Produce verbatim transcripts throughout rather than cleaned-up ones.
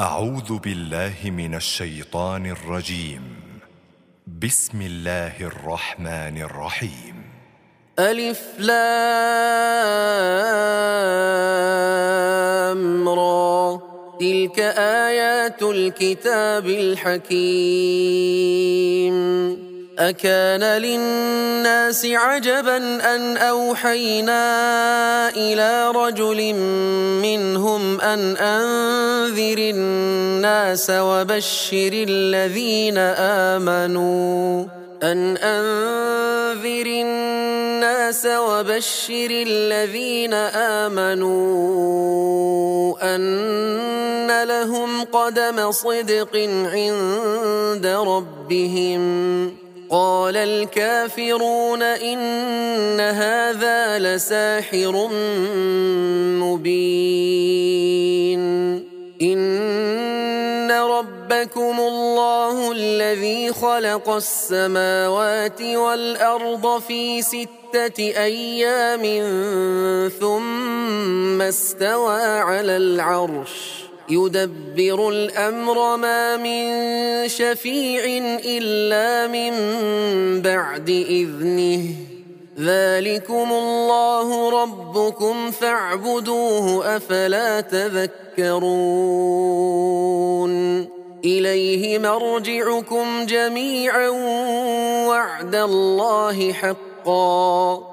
أعوذ بالله من الشيطان الرجيم. بسم الله الرحمن الرحيم. ألف لام را، تلك آيات الكتاب الحكيم. أكان للناس عجبا أن أوحينا إلى رجل منهم أن أنذر الناس وبشر الذين آمنوا أن أنذر الناس وبشر الذين آمنوا أن لهم قدم صدق عند ربهم. قال الكافرون إن هذا لساحر مبين. إن ربكم الله الذي خلق السماوات والأرض في ستة أيام ثم استوى على العرش يدبر الأمر ما من شفيع إلا من بعد إذنه. ذلكم الله ربكم فاعبدوه أفلا تذكرون. إليه مرجعكم جميعا وعد الله حقا.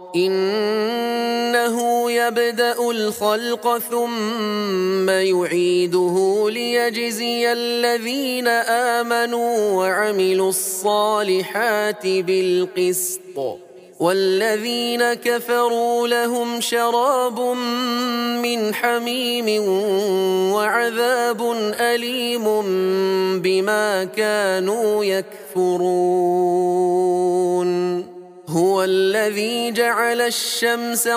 إنه يبدأ الخلق ثم يعيده ليجزي الذين آمنوا وعملوا الصالحات بالقسط، والذين كفروا لهم شراب من حميم وعذاب أليم بما كانوا يكفرون. هو الذي جعل الشمس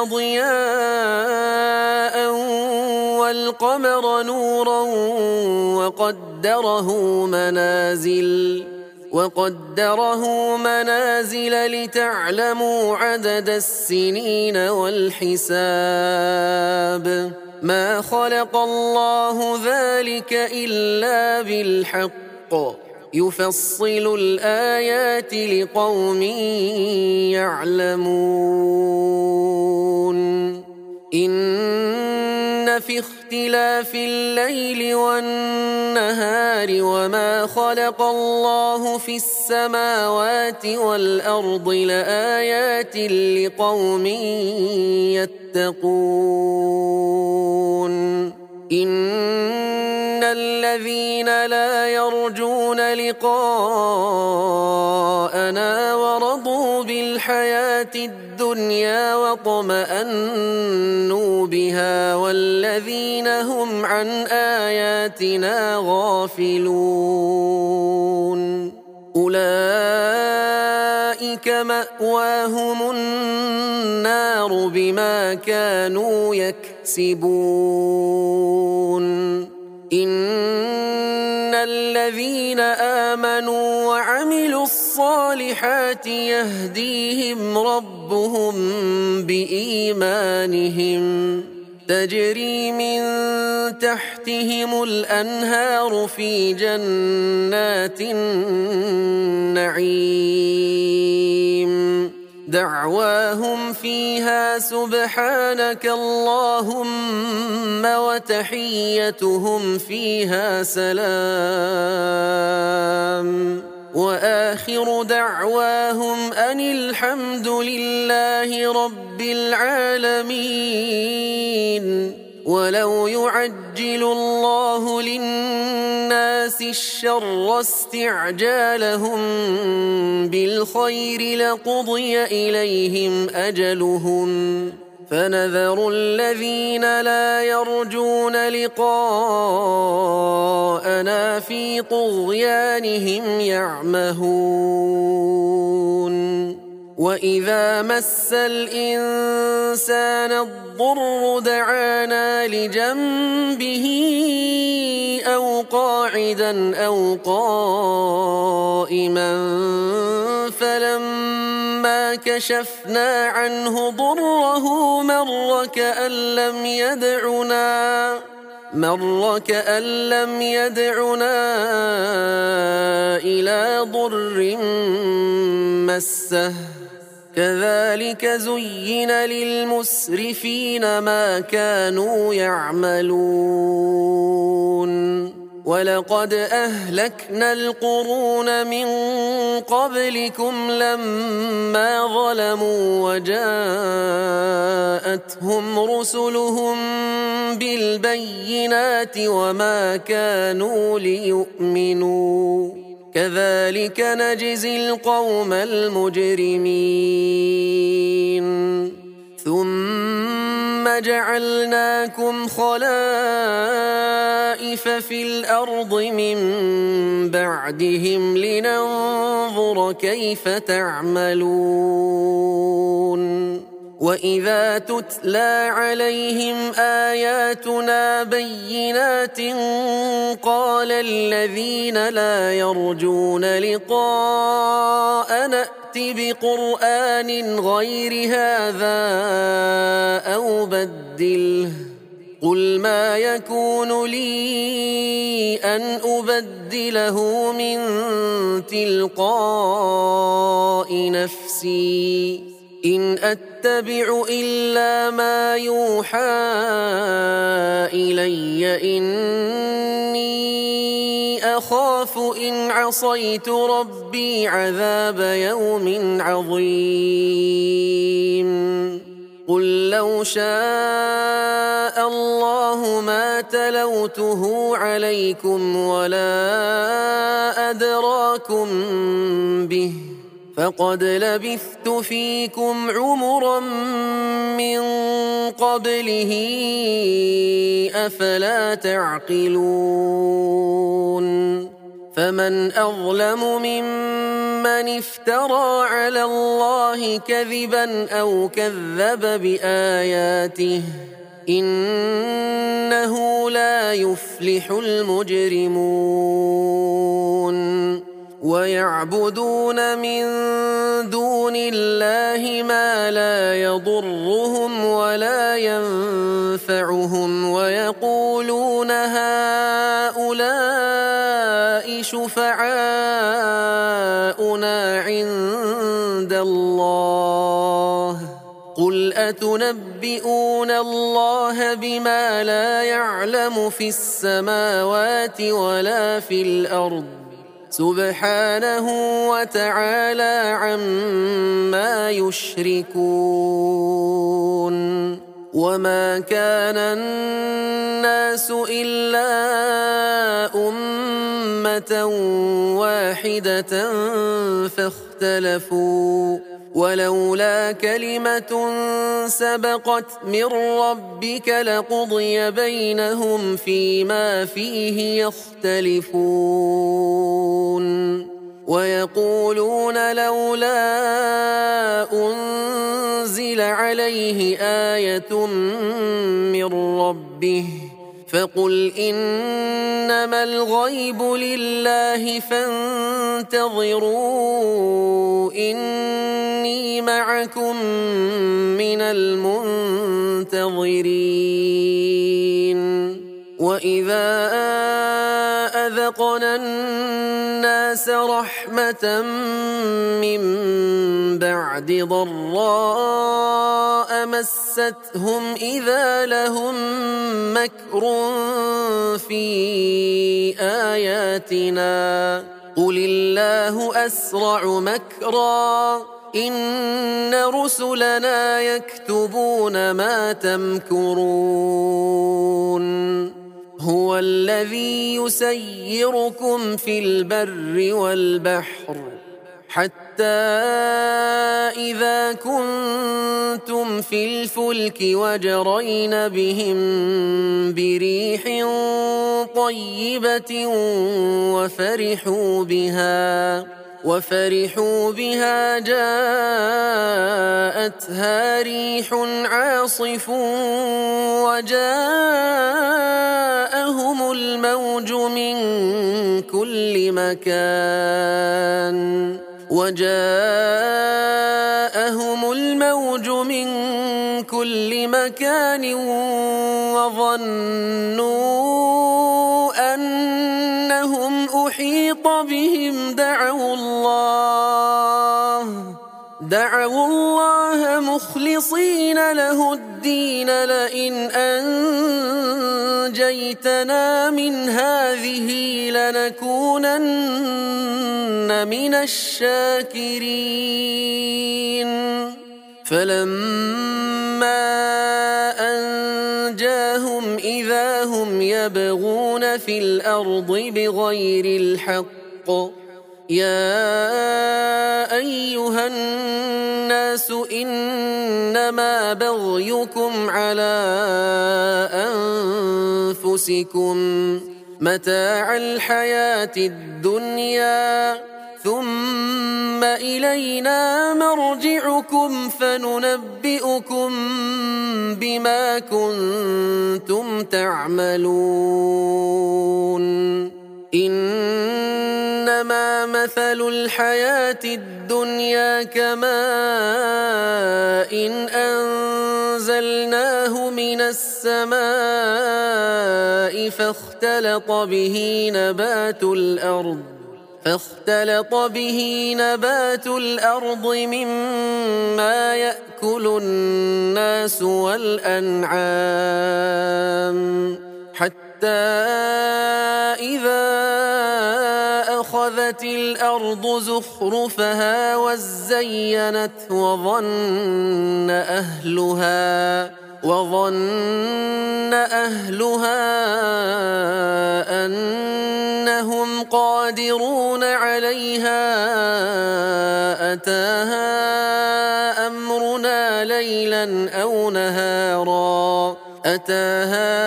ضياء والقمر نورا وقدره منازل وقدره منازل لتعلموا عدد السنين والحساب. ما خلق الله ذلك إلا بالحق، يفصل الآيات لقوم يعلمون. إن في اختلاف الليل والنهار وما خلق الله في السماوات والأرض لآيات لقوم يتقون. إن الذين لا يرجون لقاءنا ورضوا بالحياة الدنيا واطمأنوا بها والذين هم عن آياتنا غافلون أولئك مأواهم النار بما كانوا يكسبون. إن الذين آمنوا وعملوا الصالحات يهديهم ربهم بإيمانهم تجري من تحتهم الأنهار في جنات النعيم. دعواهم فيها سبحانك اللهم وتحيتهم فيها سلام. وآخر دعواهم أن الحمد لله رب العالمين. ولو يعجل الله للناس الشر استعجالهم بالخير لقضي إليهم أجلهم فنذر الذين لا يرجون لقاءنا في طغيانهم يعمهون. وإذا مس الإنسان الضر دعانا لجنبه أو قاعدا أو قائما فلما كشفنا عنه ضره مر كأن لم يدعنا مر كأن لم يدعنا إلى ضر مسه كذلك زين للمسرفين ما كانوا يعملون ولقد أهلكنا القرون من قبلكم لما ظلموا وجاءتهم رسلهم بالبينات وما كانوا ليؤمنوا كذلك نجزي القوم المجرمين ثم جعلناكم خلائف في الأرض من بعدهم لننظر كيف تعملون وإذا تتلى عليهم آياتنا بينات قال الذين لا يرجون لقاءنا ائت بقرآن غير هذا أو بدله قل ما يكون لي أن أبدله من تلقاء نفسي إن أتبع إلا ما يوحى إلي إني أخاف إن عصيت ربي عذاب يوم عظيم قل لو شاء الله ما تلوته عليكم ولا أدراكم به فقد لبثت فيكم عمرا من قبله أفلا تعقلون فمن أظلم ممن افترى على الله كذبا أو كذب بآياته إنه لا يفلح المجرمون ويعبدون من دون الله ما لا يضرهم ولا ينفعهم ويقولون هؤلاء شفعاؤنا عند الله قل أتنبئون الله بما لا يعلم في السماوات ولا في الأرض سبحانه وتعالى عما يشركون وما كان الناس إلا أمة واحدة فاختلفوا ولولا كلمة سبقت من ربك لقضي بينهم فيما فيه يختلفون ويقولون لولا أنزل عليه آية من ربه فقل إنما الغيب لله فانتظروا إني معكم من المنتظرين وإذا أذقنا الناس رحمة من بعد ضراء مستهم إذا لهم مكر في آياتنا قل الله أسرع مكرا إن رسلنا يكتبون ما تمكرون هو الذي يسيركم في البر والبحر حتى إذا كنتم في الفلك وجرين بهم بريح طيبة وفرحوا بها وفرحوا بها جاءتها ريح عاصف وجاءهم الموج من كل مكان وجاءهم الموج من كل مكان وظنوا أنهم أحيط بهم دعوا الله دعوا الله مخلصين له الدين لئن أنجيتنا من هذه لنكونن من الشاكرين فلما أنجاهم إذا هم يبغون في الأرض بغير الحق يا أيها الناس إنما بغيكم على أنفسكم متاع الحياة الدنيا ثم إلينا مرجعكم فننبئكم بما كنتم تعملون إنما مثل الحياة الدنيا كماء إن أنزلناه من السماء فاختلط به نبات الأرض فاختلط به نبات الأرض مما يأكل الناس والأنعام حتى إذا أخذت الأرض زخرفها وزينت وظن أهلها وظن أهلها أنهم قادرون عليها أتاها أمرنا ليلا أو نهارا أتاها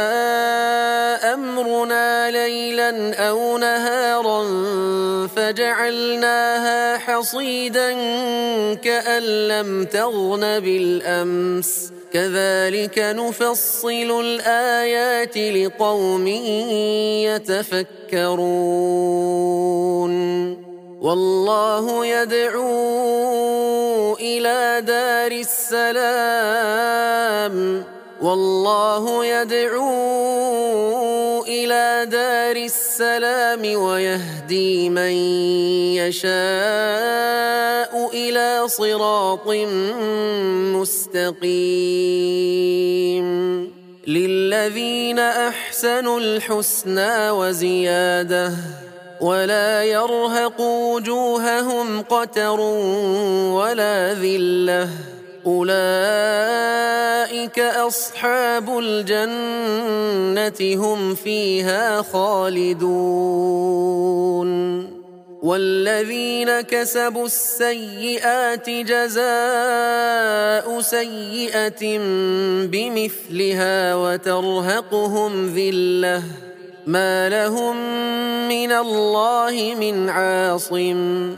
أمرنا ليلا أو نهارا فجعلناها حصيدا كأن لم تغن بالأمس كذلك نفصل الآيات لقوم يتفكرون والله يدعو إلى دار السلام والله يدعو إلى دار السلام ويهدي من يشاء إلى صراط مستقيم للذين أحسنوا الحسنى وزيادة ولا يرهق وجوههم قتر ولا ذلة أولئك أصحاب الجنة هم فيها خالدون والذين كسبوا السيئات جزاء سيئة بمثلها وترهقهم ذلة ما لهم من الله من عاصم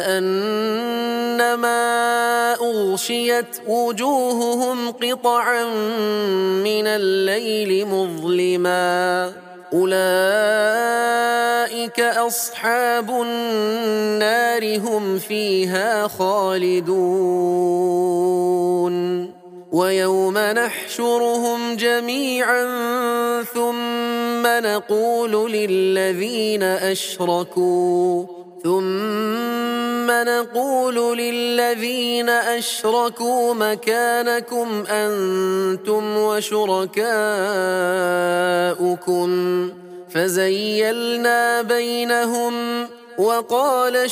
كأنما أغشيت وجوههم قطعا من الليل مظلما أولئك أصحاب النار هم فيها خالدون ويوم نحشرهم جميعا ثم نقول للذين أشركوا ثم نقول للذين أشركوا مكانكم أنتم وشركاؤكم فزيلنا بينهم وقال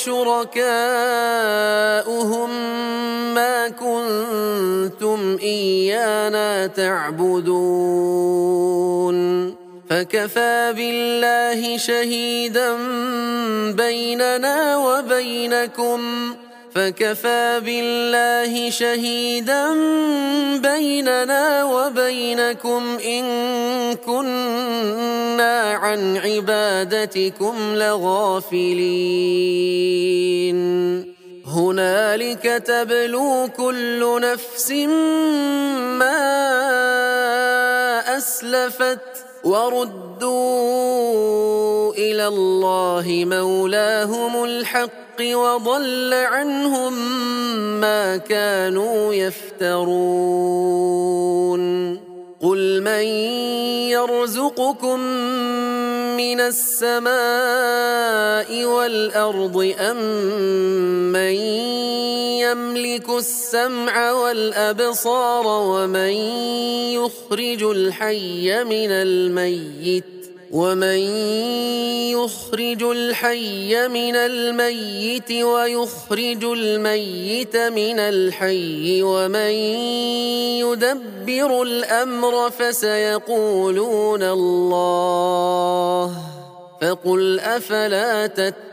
شركاؤهم ما كنتم إيانا تعبدون فكفى بالله شهيدا بيننا وبينكم فكفى بالله شهيدا بيننا وبينكم إن كنا عن عبادتكم لغافلين هنالك تبلو كل نفس ما أسلفت وردوا إلى الله مولاهم الحق وضل عنهم ما كانوا يفترون قل من يرزقكم من السماء والأرض أمن يملك السمع والأبصار ومن يخرج الحي من الميت ومن يخرج الحي من الميت ويخرج الميت من الحي ومن يدبر الأمر فسيقولون الله فقل أفلا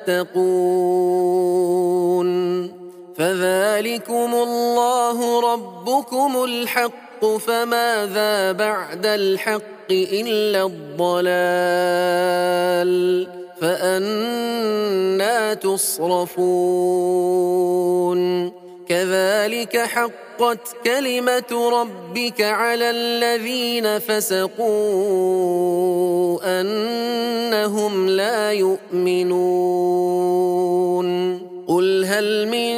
تتقون فذلكم الله ربكم الحق فماذا بعد الحق إلا الضلال فأنى تصرفون كذلك حقت كلمة ربك على الذين فسقوا أنهم لا يؤمنون قل هل من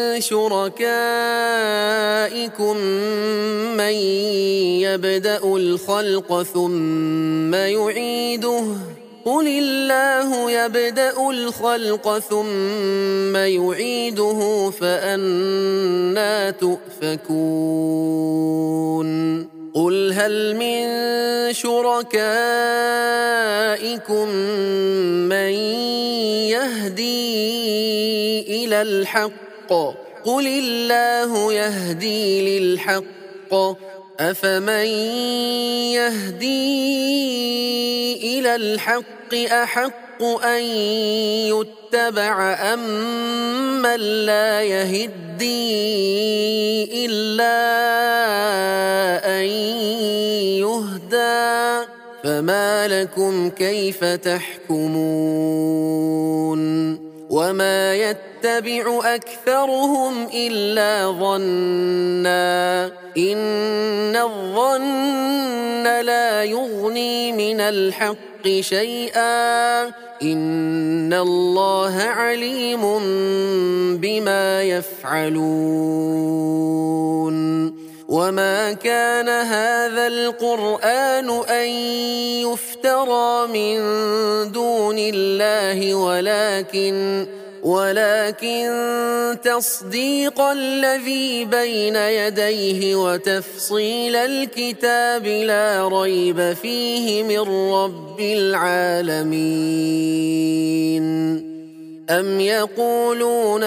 شركائكم من يبدأ الخلق ثم يعيده قل الله يبدأ الخلق ثم يعيده فأنى تؤفكون قل هل من شركائكم من يهدي إلى الحق قل الله يهدي للحق أفمن يهدي إلى الحق أحق أن يتبع أم من لا يهدي إلا أن يهدى فما لكم كيف تحكمون وما يتبع أكثرهم إلا ظنا إن الظن لا يغني من الحق شيئا إن الله عليم بما يفعلون وما كان هذا القرآن أن يفترى من دون الله ولكن ولكن تصديق الذي بين يديه وتفصيل الكتاب لا ريب فيه من رب العالمين أم يقولون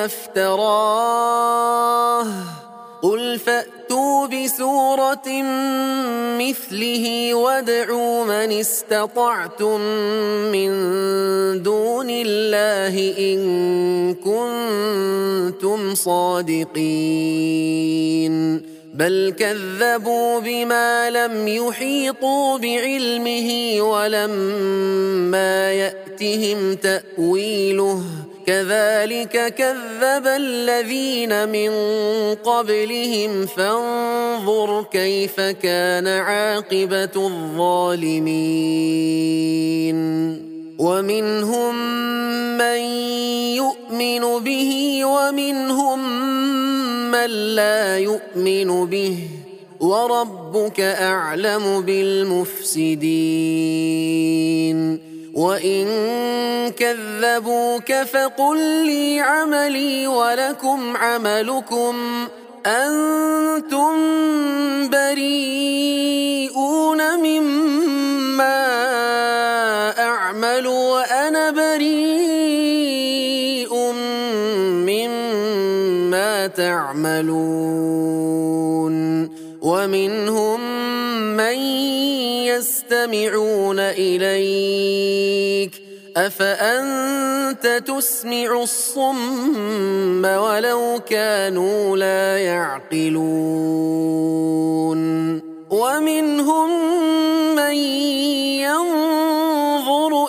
افتراه قل فأتوا بسورة مثله وادعوا من استطعتم من دون الله إن كنتم صادقين بل كذبوا بما لم يحيطوا بعلمه ولما يأتهم تأويله كذلك كذب الذين من قبلهم فانظر كيف كان عاقبة الظالمين ومنهم من يؤمن به ومنهم من لا يؤمن به وربك أعلم بالمفسدين وإن كذبوك فقل لي عملي ولكم عملكم أنتم بريئون مما أعمل وأنا بريء مما تعملون ومنهم من يستمعون إليك أفأنت تسمع الصم ولو كانوا لا يعقلون ومنهم من ينظر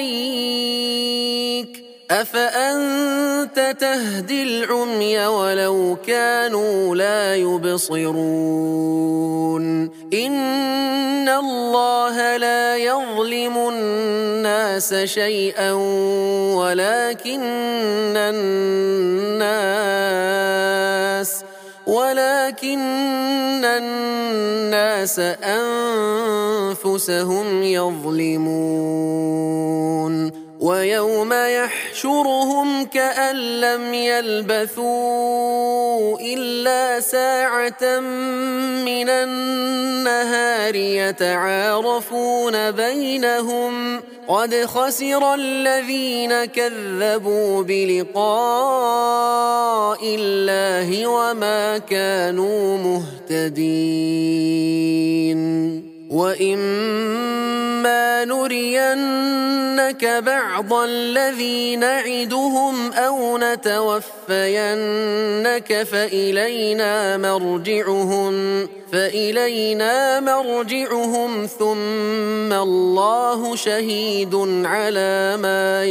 إليك أفأنت تهدي العمي ولو كانوا لا يبصرون إن الله لا يظلم الناس شيئا ولكن الناس ولكن الناس أنفسهم يظلمون ويوم يحشرهم كأن لم يلبثوا إلا ساعة من النهار يتعارفون بينهم قد خسر الذين كذبوا بلقاء الله وما كانوا مهتدين وإما نرينك بعض الذي نعدهم أو نتوفينك فإلينا مرجعهم فإلينا مرجعهم ثم الله شهيد على ما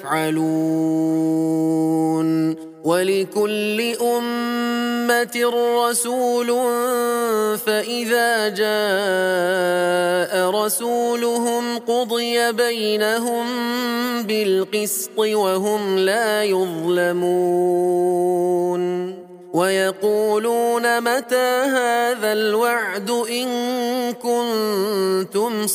يفعلون ولكل أمة رسول فإذا جاء رسولهم قضي بينهم بالقسط وهم لا يظلمون ويقولون متى هذا الوعد إن كنتم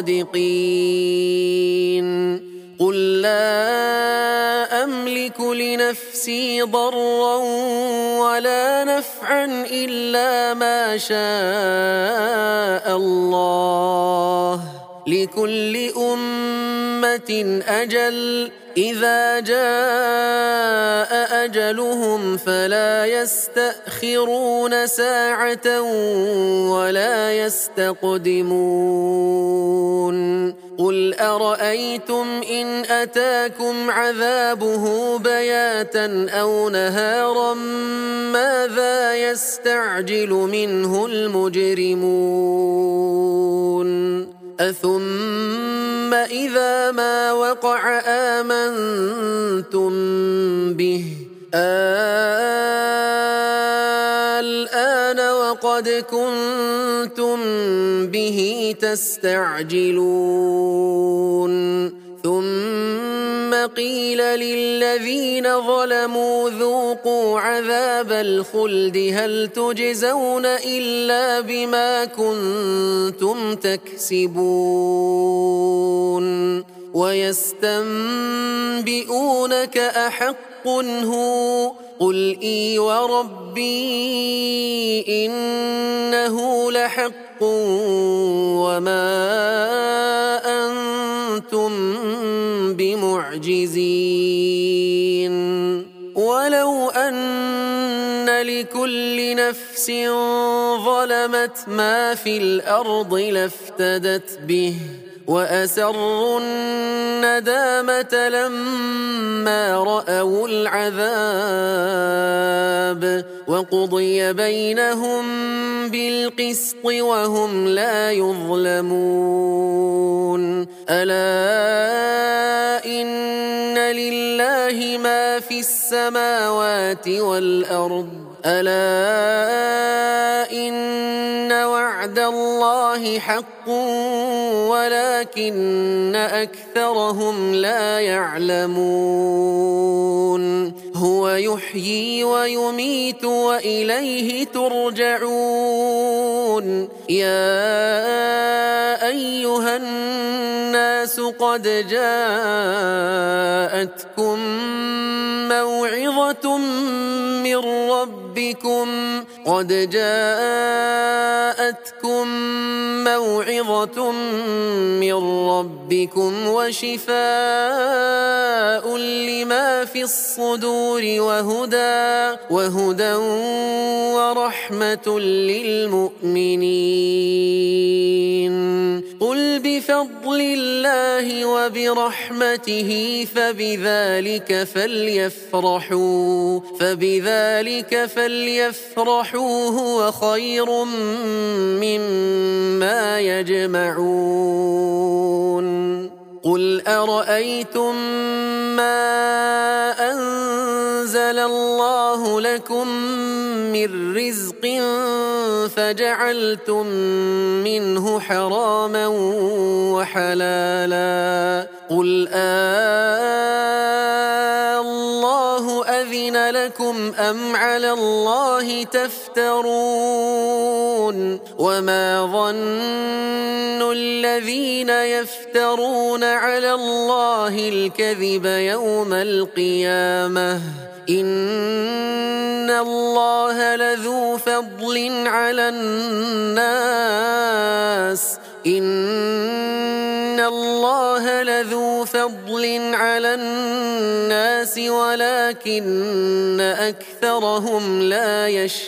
صادقين قل لا أملك لنفسي ضرا ولا نفعا إلا ما شاء الله لكل أمة أجل إذا جاء أجلهم فلا يستأخرون ساعة ولا يستقدمون قل أرأيتم إن أتاكم عذابه بياتا أو نهارا ماذا يستعجل منه المجرمون أثم إذا ما وقع آمنتم به الآن وقد كنتم به تستعجلون ثم قيل للذين ظلموا ذوقوا عذاب الخلد هل تجزون إلا بما كنتم تكسبون ويستنبئونك أحق هو قل إي وربي إنه لحق وما أنتم بمعجزين ولو أن لكل نفس ظلمت ما في الأرض لافتدت به وأسروا الندامة لما رأوا العذاب وقضي بينهم بالقسط وهم لا يظلمون ألا إن لله ما في السماوات والأرض ألا إن وعد الله حق ولكن أكثرهم لا يعلمون هو يحيي ويميت وإليه ترجعون يا أيها الناس قد جاءتكم موعظة من ربكم قد جاءتكم موعظة من ربكم وشفاء لما في الصدور وهدى وهدى ورحمة للمؤمنين قل بفضل الله وبرحمته فبذلك فليفرحوا فبذلك فليفرحوا هو خير مما يجمعون قل أرأيتم ما أنزل الله لكم من رزق فجعلتم منه حراما وحلالا قل آه الله أذن أذن لكم أم على الله تفترون وما ظن الذين يفترون على الله الكذب يوم القيامة إن الله لذو فضل على الناس إن الله لذو فضل على الناس ولكن أكثرهم لا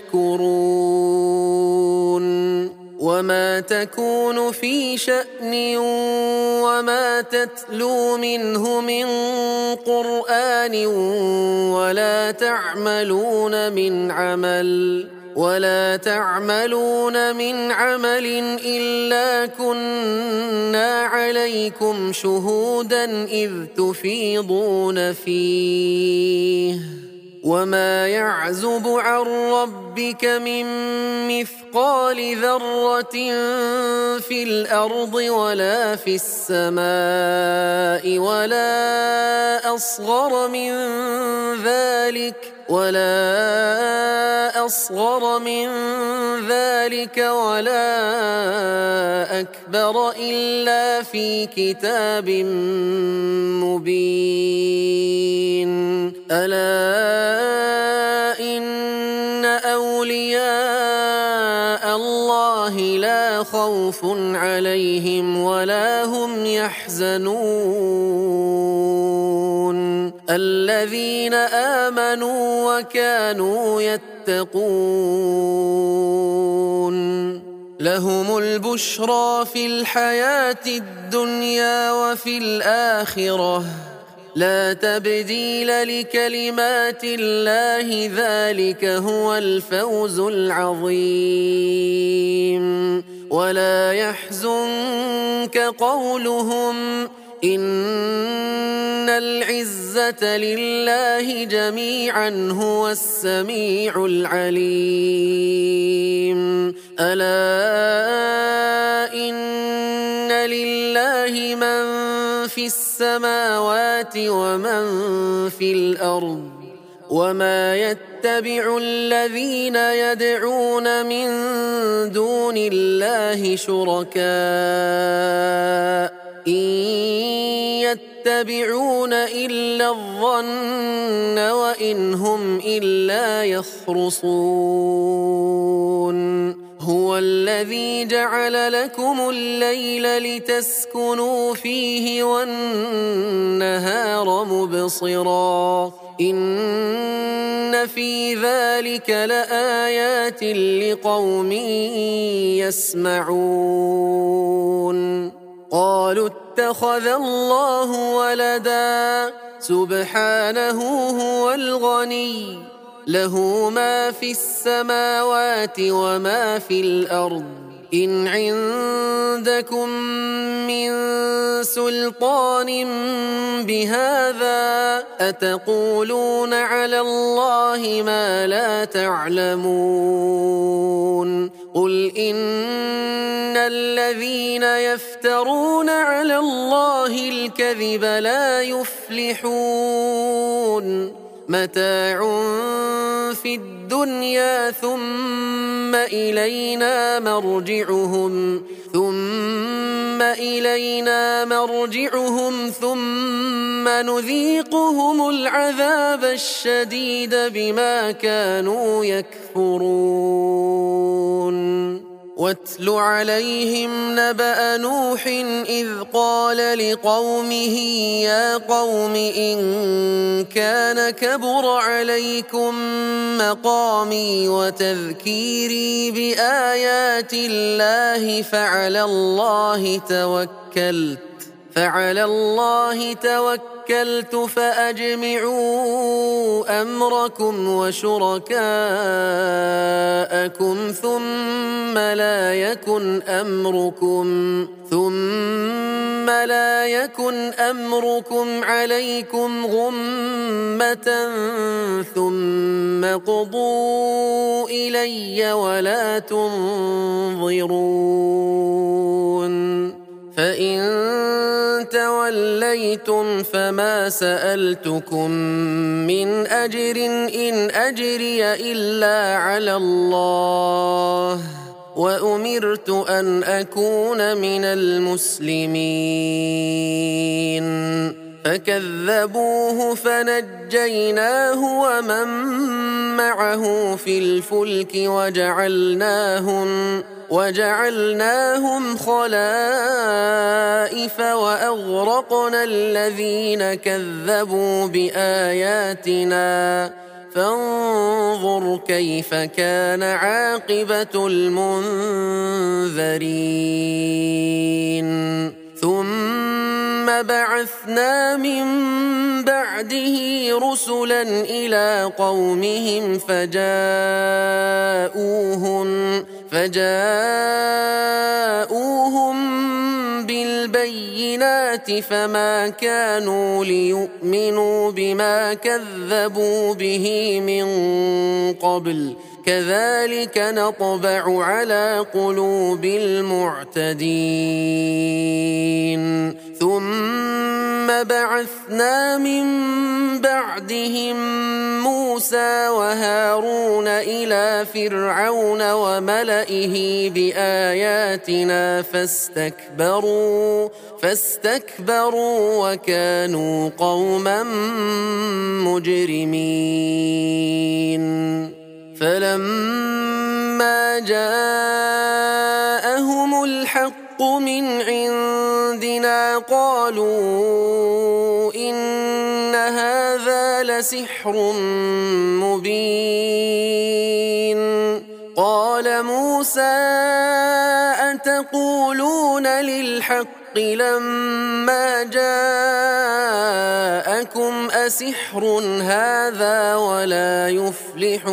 يشكرون وما تكون في شأن وما تتلو منه من قرآن ولا تعملون من عمل ولا تعملون من عمل إلا كنا عليكم شهودا إذ تفيضون فيه وما يعزب عن ربك من مثقال ذرة في الأرض ولا في السماء ولا أصغر من ذلك ولا أصغر من ذلك ولا أكبر إلا في كتاب مبين ألا إن أولياء الله لا خوف عليهم ولا هم يحزنون الذين آمنوا وكانوا يتقون لهم البشرى في الحياة الدنيا وفي الآخرة لا تبديل لكلمات الله ذلك هو الفوز العظيم ولا يحزنك قولهم إن العزة لله جميعا هو السميع العليم ألا إن لله من في السماوات ومن في الأرض وما يتبع الذين يدعون من دون الله شركاء إن يتبعون إلا الظن وإن هم إلا يخرصون هو الذي جعل لكم الليل لتسكنوا فيه والنهار مبصرا إن في ذلك لآيات لقوم يسمعون قالوا اتخذ الله ولدا سبحانه هو الغني له ما في السماوات وما في الأرض إن عندكم من سلطان بهذا أتقولون على الله ما لا تعلمون قل إن الذين يفترون على الله الكذب لا يفلحون متاع في الدنيا ثم إلينا مرجعهم ثم إلينا مرجعهم ثم نذيقهم العذاب الشديد بما كانوا يكفرون واتل عليهم نبأ نوح إذ قال لقومه يا قوم إن كان كبر عليكم مقامي وتذكيري بآيات الله فعلى الله توكلت فعلى الله توكلت فأجمعوا أمركم وشركاءكم ثم لا يكن أمركم ثم لا يكن أمركم عليكم غمة ثم قضوا إلي ولا تنظرون فإن توليتم فما سألتكم من أجر إن أجري إلا على الله وأمرت أن أكون من المسلمين فكذبوه فنجيناه ومن معه في الفلك وجعلناهم وجعلناهم خلائف وأغرقنا الذين كذبوا بآياتنا فانظر كيف كان عاقبة المنذرين ثم بعثنا من بعده رسلا إلى قومهم فجاءوهم فجاءوهم بالبينات فما كانوا ليؤمنوا بما كذبوا به من قبل كذلك نطبع على قلوب المعتدين ثم بعثنا من بعدهم موسى وهارون إلى فرعون وملئه بآياتنا فاستكبروا فاستكبروا وكانوا قوما مجرمين فلما جاءهم الحق من عندنا قالوا إن هذا لسحر مبين قال موسى أتقولون للحق لما جاءكم أسحر هذا ولا يفلح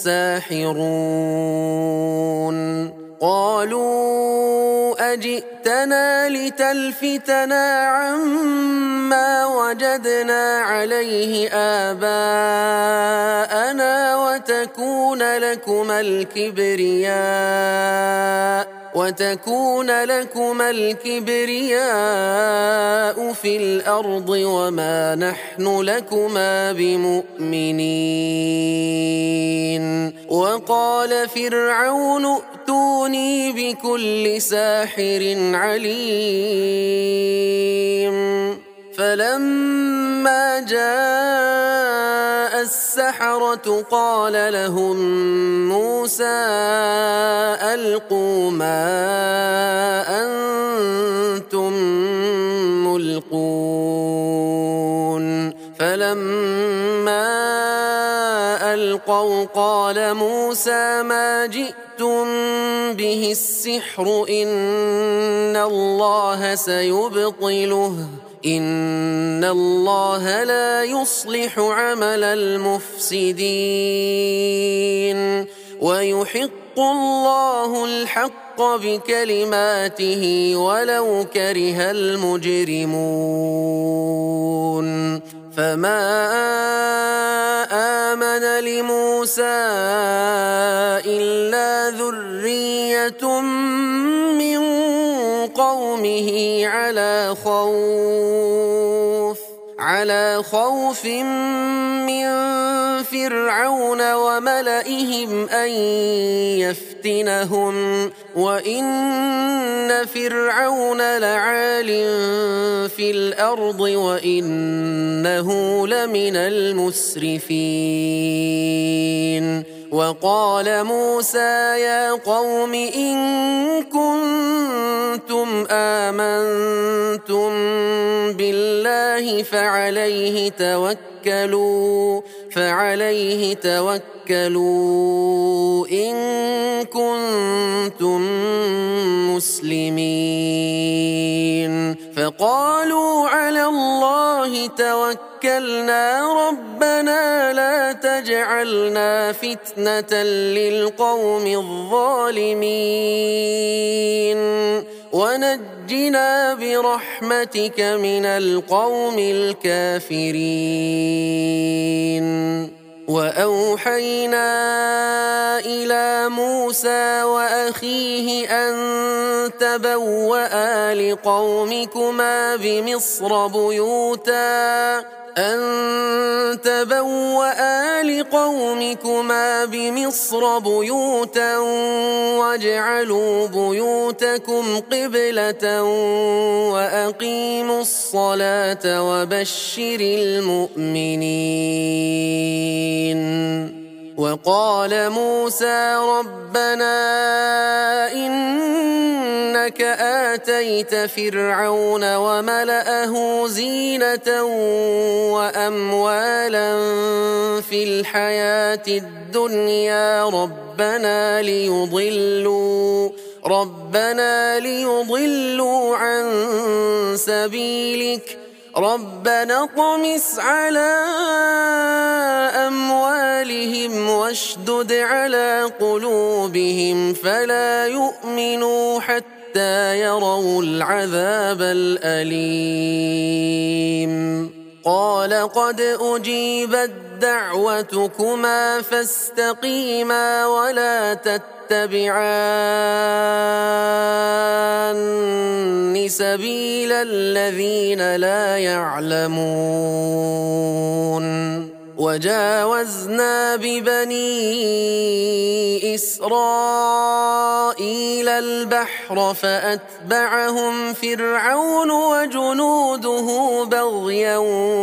الساحرون قالوا أجئتنا لتلفتنا عما وجدنا عليه آباءنا وتكون لكما الكبرياء وتكون لكما الكبرياء في الأرض وما نحن لكما بمؤمنين وقال فرعون ائتوني بكل ساحر عليم فلما جاء السحرة قال لهم موسى ألقوا ما أنتم ملقون فلما ألقوا قال موسى ما جئتم به السحر إن الله سيبطله إن الله لا يصلح عمل المفسدين ويحق الله الحق بكلماته ولو كره المجرمون فما آمن لموسى إلا ذرية من قومه على خوف على خوف من فرعون وملئهم أن يفتنهم وإن فرعون لعال في الأرض وإنه لمن المسرفين وقال موسى يا قوم إن كنتم آمنتم بالله فعليه توكلوا فعليه توكلوا إن كنتم مسلمين فقالوا على الله توكلنا ربنا لا تجعلنا فتنة للقوم الظالمين ونجنا برحمتك من القوم الكافرين وأوحينا إلى موسى وأخيه أن تبوأ لقومكما بمصر بيوتا أن تبوأ لقومكما بمصر بيوتا واجعلوا بيوتكم قبلة وأقيموا الصلاة وبشر المؤمنين. وقال موسى ربنا إنك آتيت فرعون وملأه زينة وأموالا في الحياة الدنيا ربنا ليضلوا ربنا ليضلوا عن سبيلك ربنا اطمس على أموالهم واشدد على قلوبهم فلا يؤمنوا حتى يروا العذاب الأليم. قال قد أجيبت دعوتكما فاستقيما ولا تتبعان سبيل الذين لا يعلمون. وجاوزنا ببني إسرائيل البحر فأتبعهم فرعون وجنوده بغيا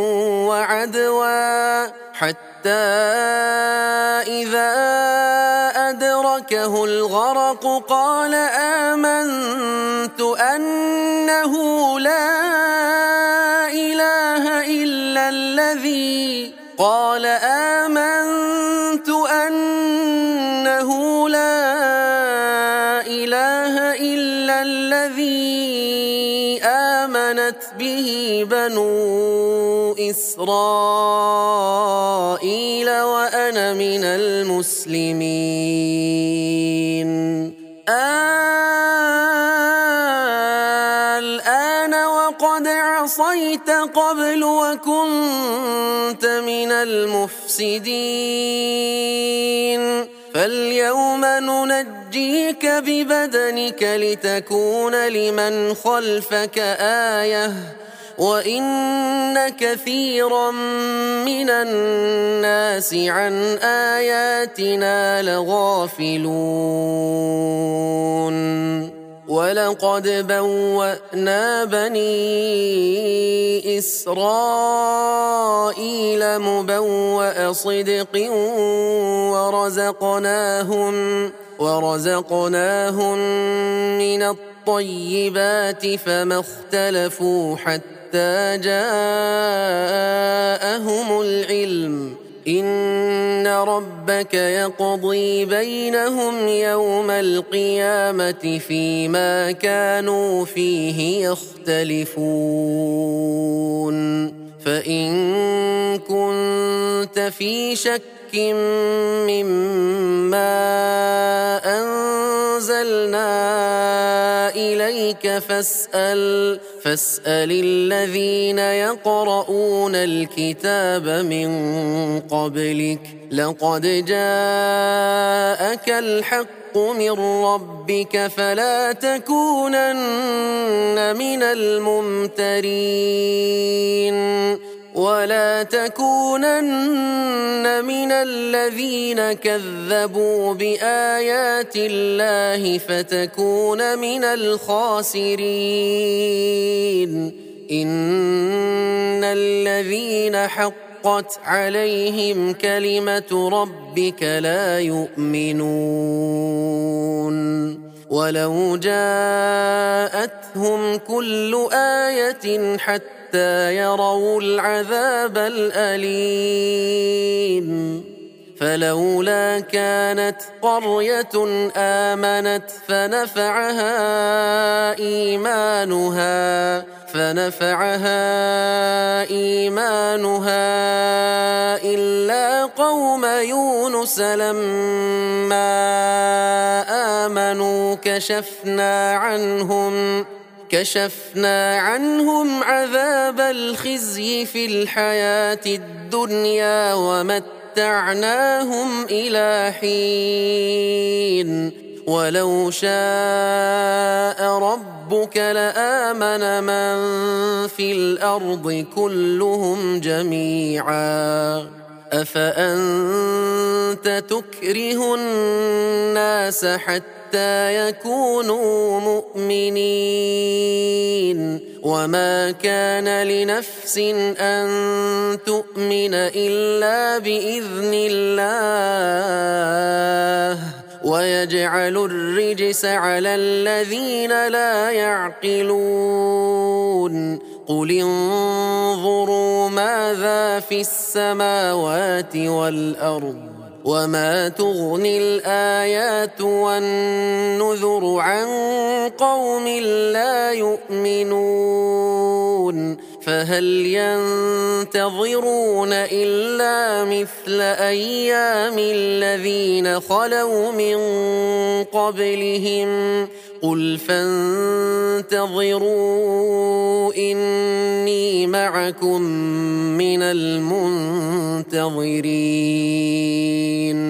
وعدوا حتى إذا أدركه الغرق قال آمنت أنه لا إله إلا الذي قال آمنت أنه لا إله إلا الذي آمنت به بنو إسرائيل وأنا من المسلمين. الآن وقد عصيت قبل وكنت من المفسدين فاليوم ننجيك ببدنك لتكون لمن خلفك آية وإن كثيرا من الناس عن آياتنا لغافلون. ولقد بوأنا بني إسرائيل مبوأ صدق ورزقناهم ورزقناهم من الطيبات فما اختلفوا حتى جاءهم العلم إن ربك يقضي بينهم يوم القيامة فيما كانوا فيه يختلفون. فإن كنت في شك مما أنزلنا إليك فاسأل فاسأل الذين يقرؤون الكتاب من قبلك لقد جاءك الحق من ربك فلا تكونن من الممترين ولا تكونن من الذين كذبوا بآيات الله فتكون من الخاسرين. إن الذين حقت عليهم كلمة ربك لا يؤمنون ولو جاءتهم كل آية حتى حتى يروا العذاب الأليم. فلولا كانت قرية آمنت فنفعها إيمانها فنفعها إيمانها إلا قوم يونس لما آمنوا كشفنا عنهم كشفنا عنهم عذاب الخزي في الحياة الدنيا ومتعنا ومتعناهم إلى حين ولو شاء ربك لآمن من في الأرض كلهم جميعا أفأنت تكره الناس حتى يكونوا مؤمنين وما كان لنفس أن تؤمن إلا بإذن الله ويجعل الرجس على الذين لا يعقلون قل انظروا ماذا في السماوات والأرض وما تغني الآيات والنذر عن قوم لا يؤمنون فهل ينتظرون إلا مثل أيام الذين خلوا من قبلهم قل فانتظروا إني معكم من المنتظرين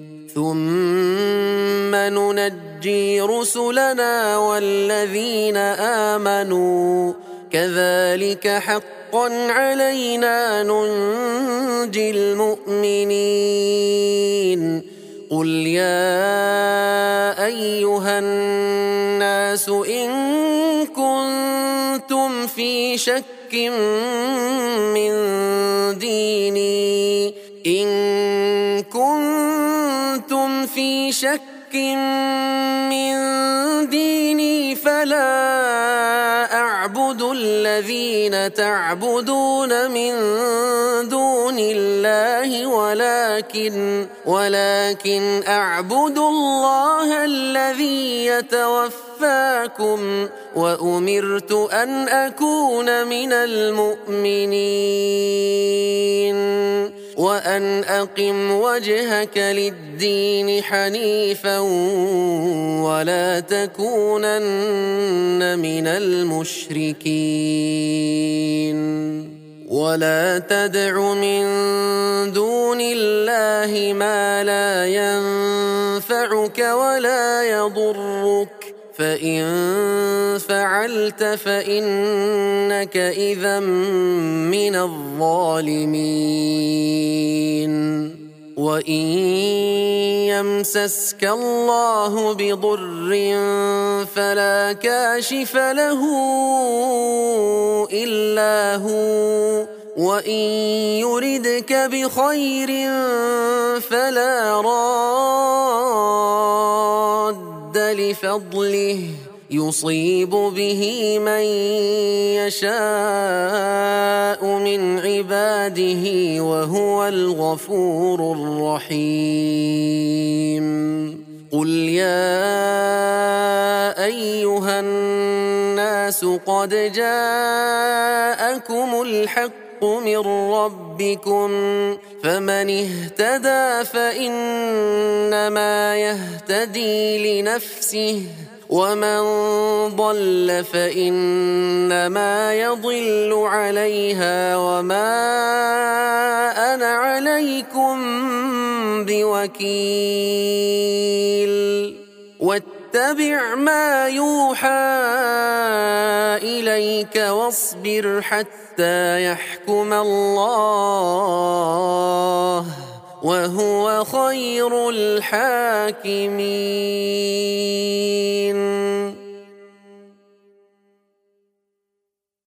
ثم ننجي رسلنا والذين آمنوا كذلك حقا علينا ننجي المؤمنين قل يا أيها الناس إن كنتم في شك من ديني إن كنتم في شك من ديني فلا أعبد الذين تعبدون من دون الله ولكن ولكن أعبد الله الذي يتوفاكم وأمرت أن أكون من المؤمنين وأن أقم وجهك للدين حنيفا ولا تكونن من المشركين ولا تدع من دون الله ما لا ينفعك ولا يضرك فإن فعلت فإنك إذا من الظالمين وإن يمسسك الله بضر فلا كاشف له إلا هو وإن يردك بخير فلا راد لفضله يصيب به من يشاء من عباده وهو الغفور الرحيم قل يا أيها الناس قد جاءكم الحق من ربكم فمن اهتدى فإنما يهتدي لنفسه ومن ضل فإنما يضل عليها وما أنا عليكم بوكيل واتبع ما يوحى إليك واصبر حتى يحكم الله وهو خير الحاكمين.